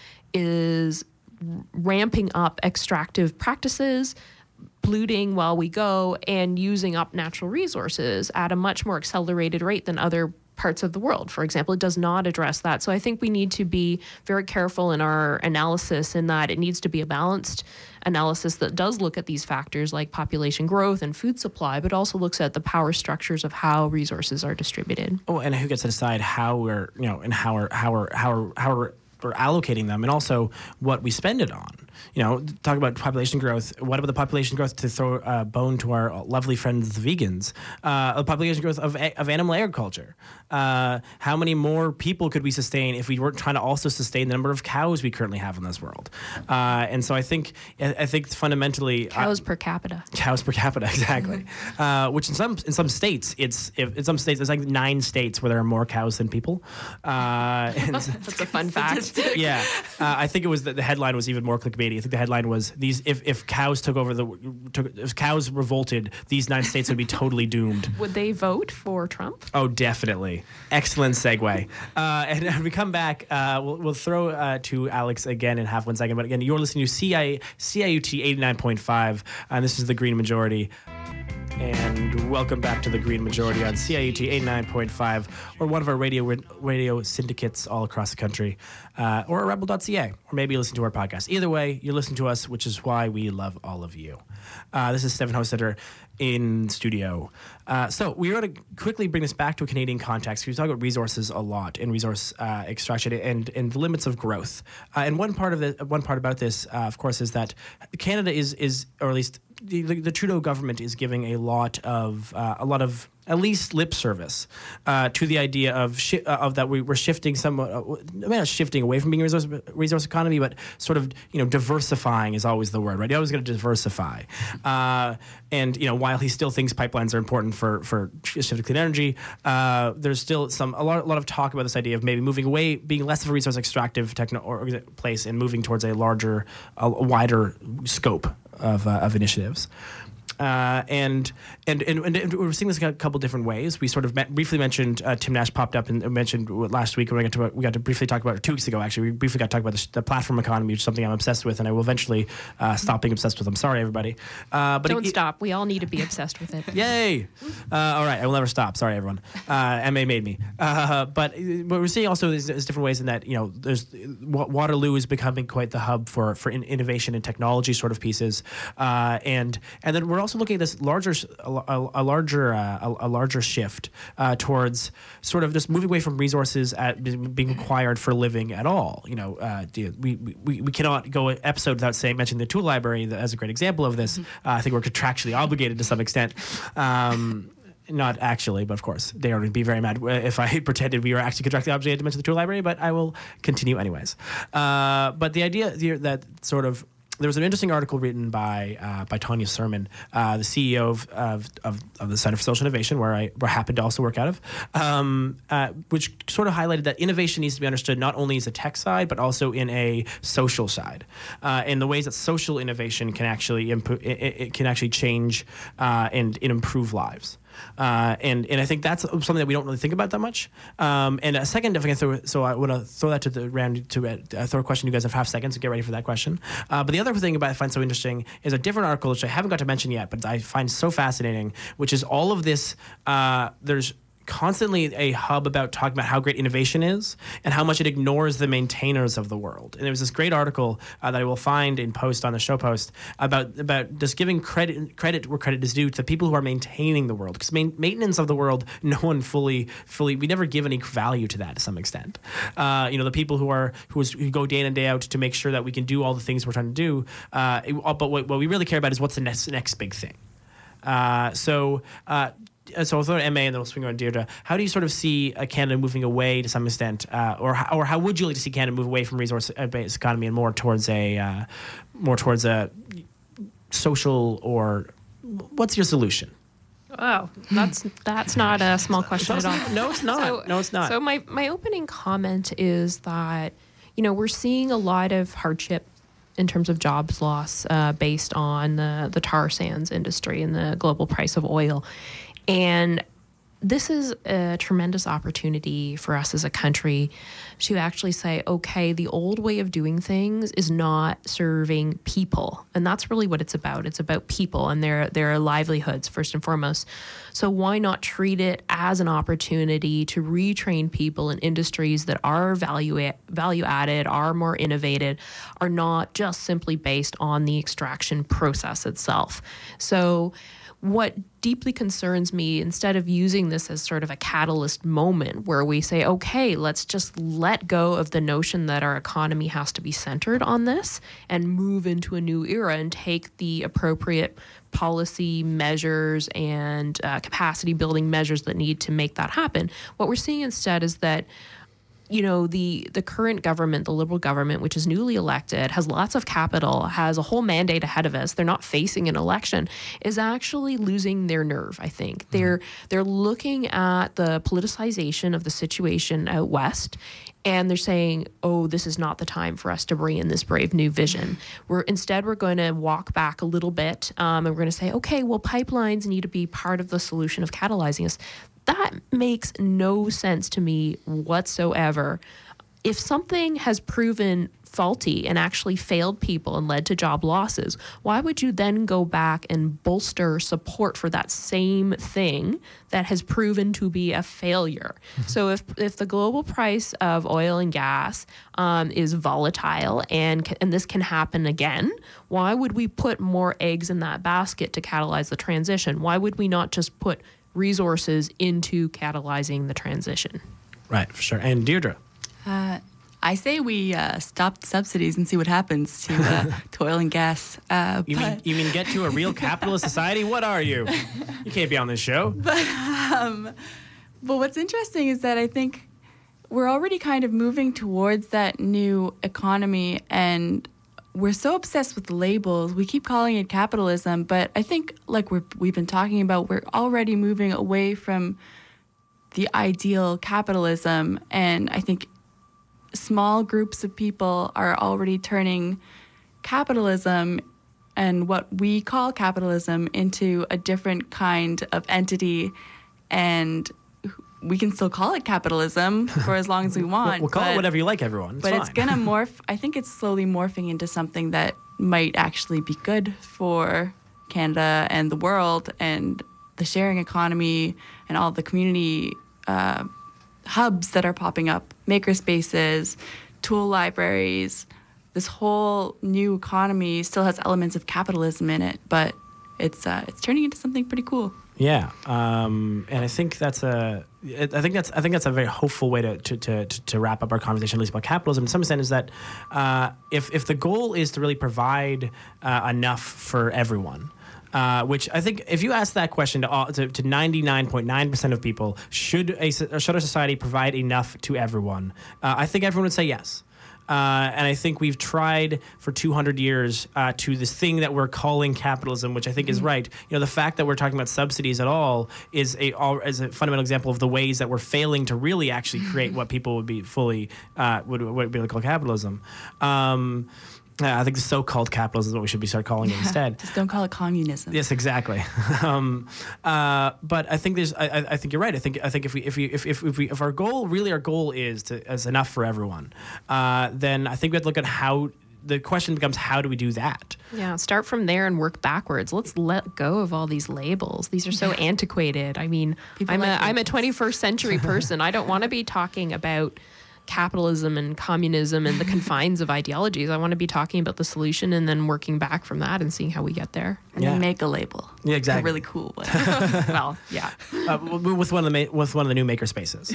is ramping up extractive practices, polluting while we go, and using up natural resources at a much more accelerated rate than other parts of the world? For example, it does not address that. So I think we need to be very careful in our analysis in that it needs to be a balanced analysis that does look at these factors like population growth and food supply, but also looks at the power structures of how resources are distributed. Oh, and who gets to decide how we're, you know, and how we're, how we're, how we're, how we're we're allocating them, and also what we spend it on. You know, talk about population growth. What about the population growth, to throw a bone to our lovely friends the vegans, uh, the population growth of, of animal agriculture? Uh, how many more people could we sustain if we weren't trying to also sustain the number of cows we currently have in this world? Uh, and so I think I think fundamentally cows uh, per capita. Cows per capita, exactly. uh, which in some in some states it's if, in some states there's like nine states where there are more cows than people. Uh, and That's a fun fact. Yeah, uh, I think it was that the headline was even more clickbaity. I think the headline was these: if, if cows took over the, took, if cows revolted, these nine states would be totally doomed. Would they vote for Trump? Oh, definitely. Excellent segue. Uh, and when we come back, uh, we'll, we'll throw uh, to Alex again in half one second. But again, you're listening to C I, C I U T eighty-nine point five, and this is the Green Majority. and welcome back to the Green Majority on C I U T eighty-nine point five, or one of our radio radio syndicates all across the country, uh, or rebel dot c a, or maybe you listen to our podcast. Either way, you listen to us, which is why we love all of you. Uh, this is Stefan Hostetter in studio. Uh, so we want to quickly bring this back to a Canadian context. We talk about resources a lot and resource uh, extraction and, and the limits of growth. Uh, and one part of the one part about this, uh, of course, is that Canada is is or at least the, the, the Trudeau government is giving a lot of uh, a lot of at least lip service uh, to the idea of shi- uh, of that we, we're shifting somewhat, uh, maybe not shifting away from being a resource, resource economy, but sort of, you know, diversifying is always the word, right? You're always going to diversify. Uh, and, you know, while he still thinks pipelines are important for, for shift to clean energy, uh, there's still some, a lot, a lot of talk about this idea of maybe moving away, being less of a resource extractive techno or place and moving towards a larger, a wider scope of, uh, of initiatives. Uh, and, and and and we're seeing this in a couple different ways. We sort of met, briefly mentioned uh, Tim Nash popped up and mentioned last week when we got to we got to briefly talk about, or two weeks ago actually, we briefly got to talk about the, the platform economy, which is something I'm obsessed with, and I will eventually uh, stop being obsessed with. I'm sorry, everybody. Uh, but Don't it, stop. We all need to be obsessed with it. Yay! Uh, all right, I will never stop. Sorry, everyone. Uh, M A made me. Uh, but what we're seeing also is, is different ways in that, you know, there's Waterloo is becoming quite the hub for for in, innovation and technology sort of pieces, uh, and and then we're also looking at this larger a, a, a larger uh, a, a larger shift uh, towards sort of just moving away from resources at being required for living at all. You know, uh, we, we we cannot go an episode without saying mentioning the tool library as a great example of this. Mm-hmm. Uh, I think we're contractually obligated to some extent. Um, Not actually, but of course, they would be very mad if I pretended we were actually contractually obligated to mention the tool library, but I will continue anyways. Uh, but the idea that sort of, there was an interesting article written by uh, by Tanya Sermon, uh, the C E O of, of, of, of the Center for Social Innovation, where I where I happen to also work out of, um, uh, which sort of highlighted that innovation needs to be understood not only as a tech side, but also in a social side, uh, and the ways that social innovation can actually improve, it, it can actually change uh, and, and improve lives. Uh, and and I think that's something that we don't really think about that much. Um, and a second, if I can throw, so I want to throw that to the round to uh, throw a question. You guys have half seconds to get ready for that question. Uh, but the other thing about I find so interesting is a different article which I haven't got to mention yet, but I find so fascinating, which is all of this. Uh, there's constantly a hub about talking about how great innovation is and how much it ignores the maintainers of the world. And there was this great article uh, that I will find in post on the show post about about just giving credit credit where credit is due to the people who are maintaining the world. Because main, maintenance of the world, no one fully fully we never give any value to that to some extent. Uh, you know, the people who are who, is, who go day in and day out to make sure that we can do all the things we're trying to do. Uh, it, but what, what we really care about is what's the next next big thing. Uh, so. Uh, So I'll throw to M A and then we'll swing on Deirdre. How do you sort of see uh, Canada moving away to some extent, uh, or how, or how would you like to see Canada move away from resource-based economy and more towards a uh, more towards a social, or what's your solution? Oh, that's that's not a small question at all. No, it's not. So, no, it's not. So my, my opening comment is that, you know, we're seeing a lot of hardship in terms of jobs loss uh, based on the, the tar sands industry and the global price of oil. And this is a tremendous opportunity for us as a country to actually say, okay, the old way of doing things is not serving people. And that's really what it's about. It's about people and their, their livelihoods, first and foremost. So why not treat it as an opportunity to retrain people in industries that are value, value added, are more innovative, are not just simply based on the extraction process itself. So what deeply concerns me, instead of using this as sort of a catalyst moment where we say, okay, let's just let go of the notion that our economy has to be centered on this and move into a new era and take the appropriate policy measures and uh, capacity building measures that need to make that happen. What we're seeing instead is that, you know, the the current government, the Liberal government, which is newly elected, has lots of capital, has a whole mandate ahead of us. They're not facing an election, is actually losing their nerve, I think. Mm-hmm. They're they're looking at the politicization of the situation out west, and they're saying, oh, this is not the time for us to bring in this brave new vision. We're instead, we're going to walk back a little bit, um, and we're going to say, okay, well, pipelines need to be part of the solution of catalyzing us. That makes no sense to me whatsoever. If something has proven faulty and actually failed people and led to job losses, why would you then go back and bolster support for that same thing that has proven to be a failure? Mm-hmm. So if if the global price of oil and gas um, is volatile and and this can happen again, why would we put more eggs in that basket to catalyze the transition? Why would we not just put resources into catalyzing the transition? Right, for sure. And Deirdre? Uh, I say we uh, stop the subsidies and see what happens to, uh, to oil and gas. Uh, You mean you mean get to a real capitalist society? What are you? You can't be on this show. But, um, but what's interesting is that I think we're already kind of moving towards that new economy, and we're so obsessed with labels. We keep calling it capitalism, but I think, like we're, we've been talking about, we're already moving away from the ideal capitalism, and I think small groups of people are already turning capitalism and what we call capitalism into a different kind of entity, and we can still call it capitalism for as long as we want. We'll, we'll call but, it whatever you like, everyone. It's but fine. it's going to morph. I think it's slowly morphing into something that might actually be good for Canada and the world, and the sharing economy and all the community uh, hubs that are popping up, maker spaces, tool libraries. This whole new economy still has elements of capitalism in it, but it's uh, it's turning into something pretty cool. Yeah, um, and I think that's a. I think that's. I think that's a very hopeful way to to, to, to wrap up our conversation, at least about capitalism. To some extent, is that uh, if if the goal is to really provide uh, enough for everyone. Uh, which I think, if you ask that question to all, to, to ninety-nine point nine percent of people, should a should our society provide enough to everyone? Uh, I think everyone would say yes. Uh, and I think we've tried for two hundred years uh, to this thing that we're calling capitalism, which I think mm-hmm. is right. You know, the fact that we're talking about subsidies at all is a all, is a fundamental example of the ways that we're failing to really actually create what people would be fully uh, would would be called capitalism. Um, Uh, I think the so-called capitalism is what we should be start calling it yeah, instead. Just don't call it communism. Yes, exactly. um, uh, but I think there's. I, I think you're right. I think. I think if we, if we, if if, if we, if our goal really, our goal is to is enough for everyone, uh, then I think we have to look at how. The question becomes, how do we do that? Yeah, start from there and work backwards. Let's let go of all these labels. These are so antiquated. I mean, People I'm like a I'm a twenty-first century person. I don't want to be talking about capitalism and communism and the confines of ideologies. I want to be talking about the solution and then working back from that and seeing how we get there. And yeah. then make a label. Yeah, exactly. A really cool one. Well, yeah. Uh, with one of the ma- with one of the new maker spaces.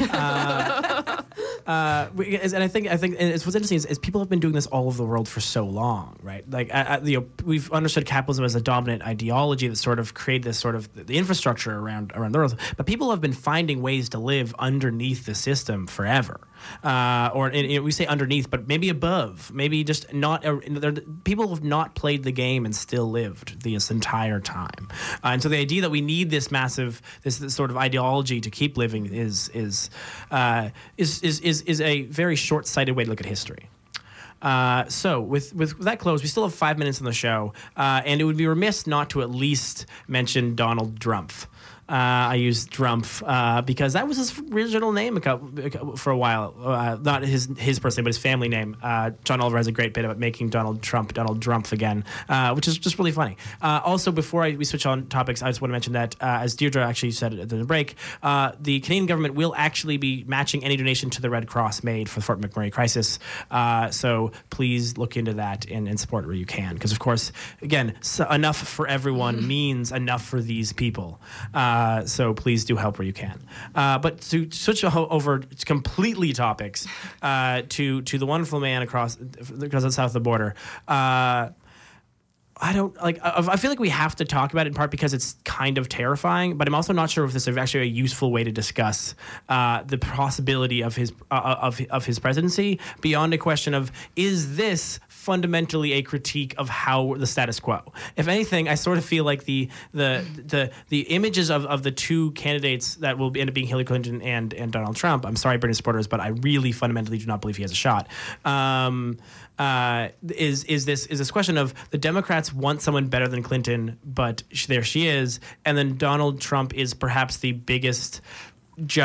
Uh, uh, and I think I think and it's what's interesting is, is people have been doing this all over the world for so long, right? Like uh, you know, we've understood capitalism as a dominant ideology that sort of created this sort of the infrastructure around around the world. But people have been finding ways to live underneath the system forever. Uh, or and, you know, we say underneath, but maybe above, maybe just not. Uh, people have not played the game and still lived this entire time, uh, and so the idea that we need this massive, this, this sort of ideology to keep living is is uh, is, is is is a very short-sighted way to look at history. Uh, so with, with that closed, we still have five minutes on the show, uh, and it would be remiss not to at least mention Donald Trump. Uh, I used Drumpf uh, because that was his original name a couple, for a while. Uh, not his his first name, but his family name. Uh, John Oliver has a great bit about making Donald Trump Donald Drumpf again, uh, which is just really funny. Uh, also, before I, we switch on topics, I just want to mention that, uh, as Deirdre actually said at the break, uh, the Canadian government will actually be matching any donation to the Red Cross made for the Fort McMurray crisis. Uh, so please look into that and, and support where you can. Because, of course, again, so enough for everyone means enough for these people. Uh, Uh, so please do help where you can. Uh, but to switch over completely topics uh, to to the wonderful man across across the south of the border. Uh, I don't like. I feel like we have to talk about it in part because it's kind of terrifying. But I'm also not sure if this is actually a useful way to discuss uh, the possibility of his uh, of of his presidency beyond a question of, is this fundamentally a critique of how the status quo? If anything, I sort of feel like the the the the images of, of the two candidates that will end up being Hillary Clinton and and Donald Trump. I'm sorry, Bernie supporters, but I really fundamentally do not believe he has a shot. Um, uh, is is this is this question of the Democrats want someone better than Clinton, but sh- there she is, and then Donald Trump is perhaps the biggest just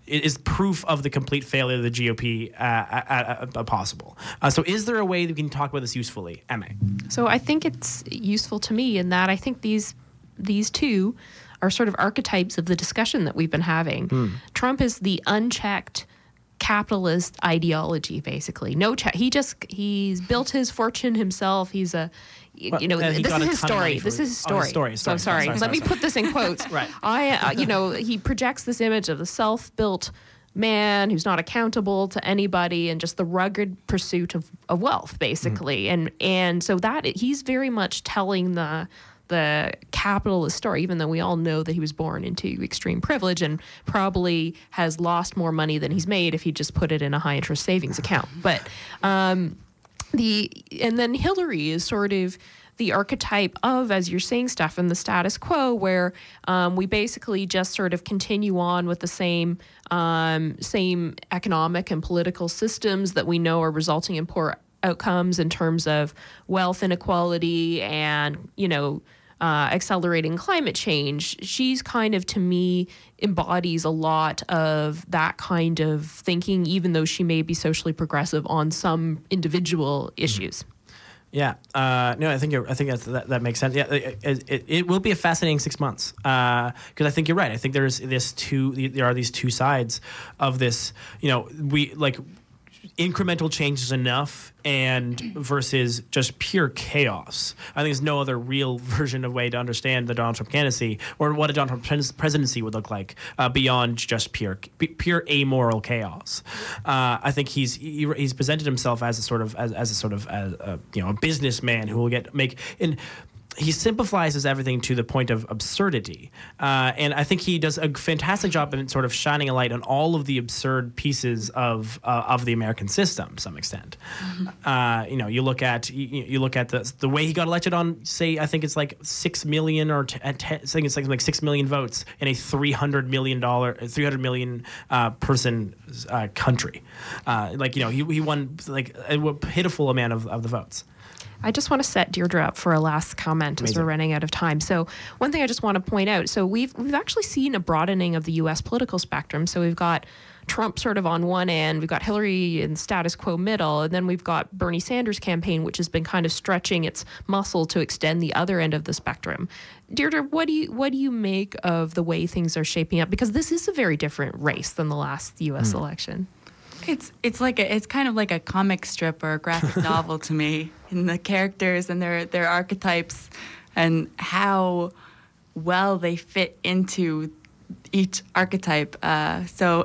is proof of the complete failure of the G O P uh, uh, uh, possible. Uh, so is there a way that we can talk about this usefully? M A. So I think it's useful to me in that I think these these two are sort of archetypes of the discussion that we've been having. Mm. Trump is the unchecked capitalist ideology, basically. No check. He just he's built his fortune himself. He's a well, you know this is his story. This is his story. Oh, his story. So sorry, sorry. sorry, Let sorry, me sorry. put this in quotes. Right. I uh, you know he projects this image of the self-built man who's not accountable to anybody and just the rugged pursuit of, of wealth, basically. Mm. And and so that he's very much telling the the capitalist story, even though we all know that he was born into extreme privilege and probably has lost more money than he's made if he just put it in a high interest savings account. But um, the and then Hillary is sort of the archetype of, as you're saying, Stefan, the status quo, where um, we basically just sort of continue on with the same um, same economic and political systems that we know are resulting in poor outcomes in terms of wealth inequality and, you know, uh, accelerating climate change. She's kind of, to me, embodies a lot of that kind of thinking, even though she may be socially progressive on some individual issues. Yeah, uh, no, I think you're, I think that's, that that makes sense. Yeah, it, it, it will be a fascinating six months because uh, I think you're right. I think there's this two, there are these two sides of this. You know, we like. Incremental change is enough and versus just pure chaos. I think there's no other real version of way to understand the Donald Trump candidacy or what a Donald Trump presidency would look like uh, beyond just pure pure amoral chaos. Uh, I think he's he, he's presented himself as a sort of as, as a sort of as a, you know a businessman who will get make in. He simplifies everything to the point of absurdity. Uh, and I think he does a fantastic job in sort of shining a light on all of the absurd pieces of uh, of the American system to some extent. Mm-hmm. Uh, you know, you look at you, you look at the the way he got elected on, say, I think it's like six million or t- ten, I think it's like, like six million votes in a three hundred million dollar, three hundred million uh, person uh, country. Uh, like, you know, he, he won like a pitiful amount of, of the votes. I just want to set Deirdre up for a last comment Amazing. As we're running out of time. So one thing I just want to point out, so we've we've actually seen a broadening of the U S political spectrum. So we've got Trump sort of on one end, we've got Hillary in status quo middle, and then we've got Bernie Sanders' campaign, which has been kind of stretching its muscle to extend the other end of the spectrum. Deirdre, what do you what do you make of the way things are shaping up? Because this is a very different race than the last U S mm. election. It's it's like a, it's kind of like a comic strip or a graphic novel to me, in the characters and their their archetypes and how well they fit into each archetype. Uh, so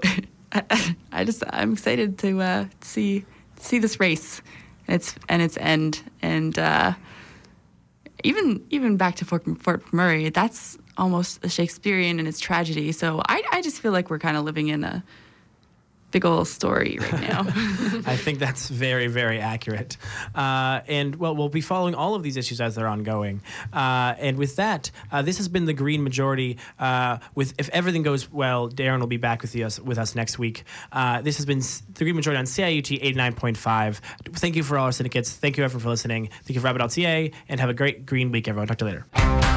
I, I just I'm excited to uh, see see this race and its and its end, and uh, even even back to Fort, Fort McMurray. That's almost a Shakespearean in its tragedy. So I I just feel like we're kind of living in a big old story right now. I think that's very, very accurate. Uh, and, well, we'll be following all of these issues as they're ongoing. Uh, and with that, uh, this has been The Green Majority. Uh, with If everything goes well, Darren will be back with us, with us next week. Uh, this has been The Green Majority on C I U T eighty-nine point five. Thank you for all our syndicates. Thank you, everyone, for listening. Thank you for Rabbit dot C A, and have a great green week, everyone. Talk to you later.